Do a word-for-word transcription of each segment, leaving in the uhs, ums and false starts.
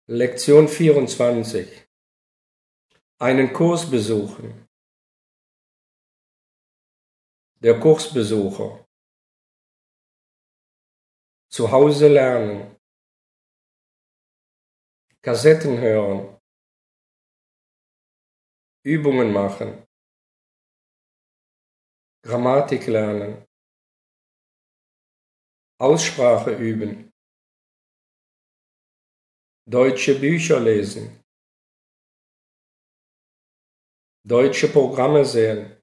Lektion vierundzwanzig. Einen Kurs besuchen. Der Kursbesucher. Zu Hause lernen. Kassetten hören. Übungen machen. Grammatik lernen. Aussprache üben. Deutsche Bücher lesen. Deutsche Programme sehen.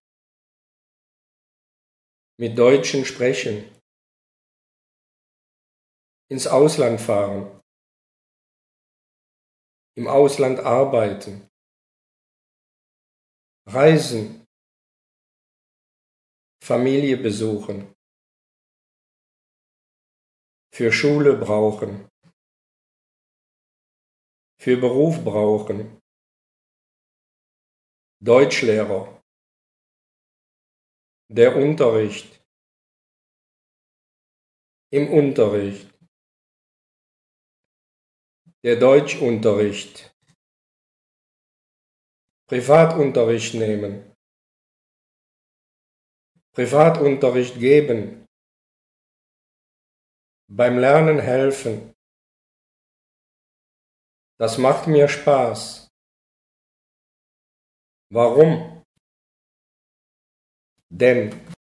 Mit Deutschen sprechen. Ins Ausland fahren. Im Ausland arbeiten. Reisen. Familie besuchen. Für Schule brauchen. Für Beruf brauchen. Deutschlehrer. Der Unterricht. Im Unterricht. Der Deutschunterricht. Privatunterricht nehmen. Privatunterricht geben. Beim Lernen helfen. Das macht mir Spaß. Warum? Denn